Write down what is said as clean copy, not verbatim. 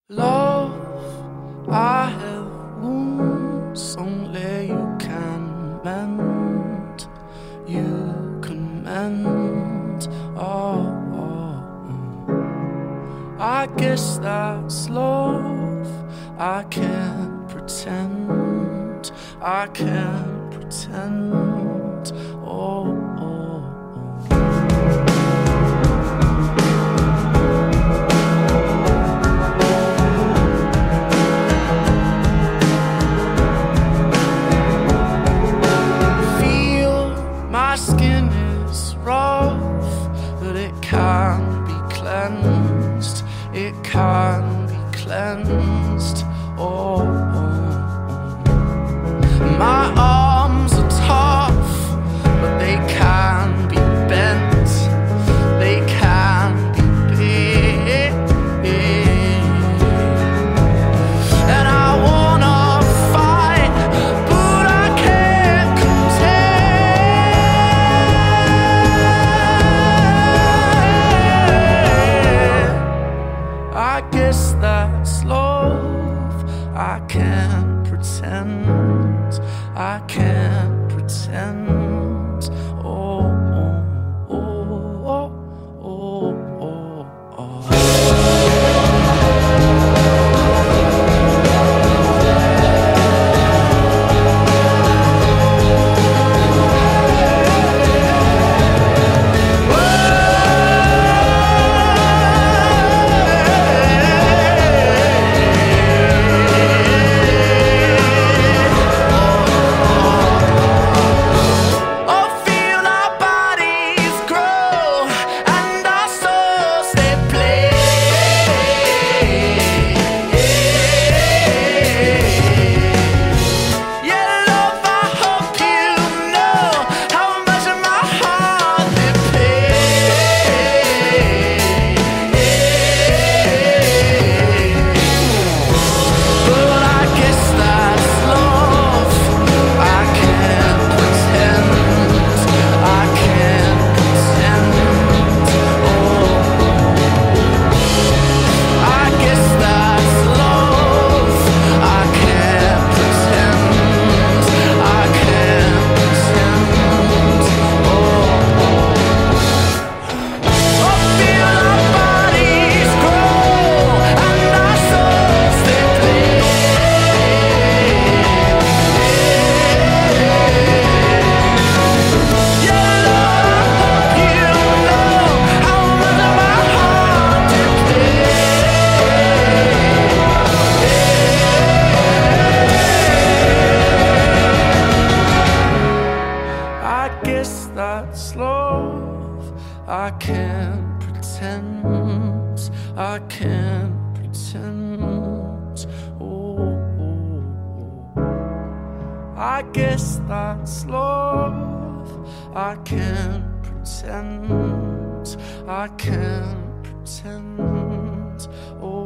Love, I have wounds only you can mend. You can mend. Oh. I guess that's love. I can't pretend. I can't pretend. Oh. My skin is rough, but it can be cleansed. It can be cleansed. Oh. My arms are tough, but they can be bent. They can be big. And I wanna fight, but I can't contend. I guess that's love. I can't pretend. I can't pretend. Oh. That's love. I can't pretend. I can't pretend. Oh. I guess that's love. I can't pretend. I can't pretend. Oh.